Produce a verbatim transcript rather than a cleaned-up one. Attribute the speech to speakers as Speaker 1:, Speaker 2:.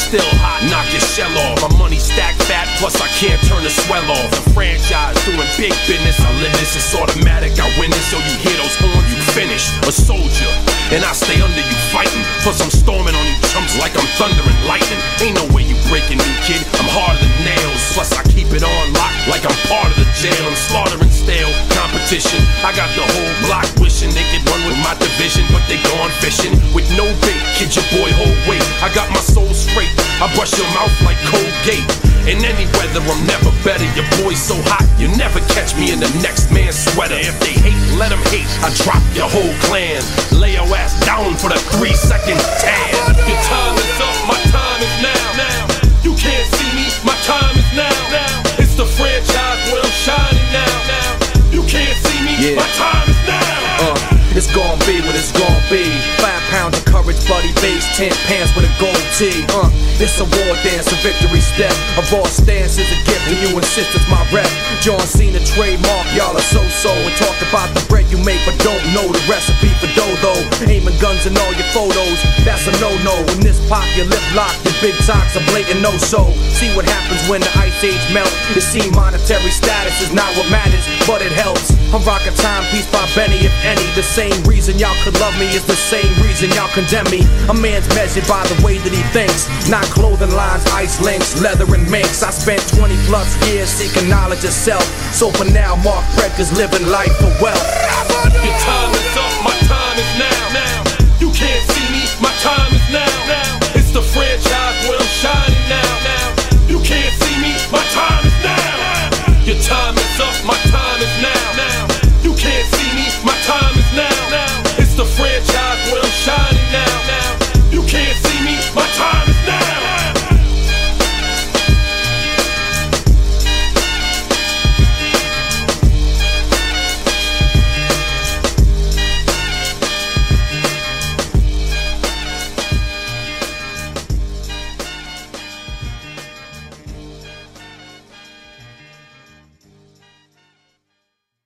Speaker 1: still hot, knock your shell off. My money stacked fat, plus I can't turn the swell off. The franchise doing big business, I live this, it's automatic, I win this. So you hear those horns, you finish. A soldier, and I stay under you fighting. Plus I'm storming on you chumps like I'm thunder and lightning. Ain't no way you breaking me, kid, I'm harder than nails. Plus I keep it on lock like I'm part of the jail. I'm slaughtering stale competition. I got the whole block wishing they could run with my division, but they gone fishing with no bait. Kid, your boy, hold weight. I got my soul straight. I brush your mouth like Colgate. In any weather, I'm never better. Your boy's so hot, you never catch me in the next man's sweater. If they hate, let them hate. I drop your whole clan. Lay your ass down for the three second tan. Your time is up, my time is now. Now you can't see me, my time is now. Now it's the franchise where I'm shining now. Now you can't see me, yeah. My time is now. Uh. It's gon' be what it's gon' be. Five pounds of courage, buddy bass, ten pants with a gold tee. Uh, it's a war dance, a victory step. A raw stance is a gift, and you insist it's my rep. John Cena trademark, y'all are so-so. And talk about the bread you make, but don't know the recipe for dough. Aiming guns in all your photos, that's a no-no. When this pop, your lip lock, your big talks are blatant no-so. See what happens when the ice age melt. You see monetary status is not what matters, but it helps. I'm rocking timepiece by Benny, if any. The same reason y'all could love me is the same reason y'all condemn me. A man's measured by the way that he thinks, not clothing lines, ice links, leather and minks. I spent twenty plus years seeking knowledge of self. So for now, Mark Breck is living life for wealth.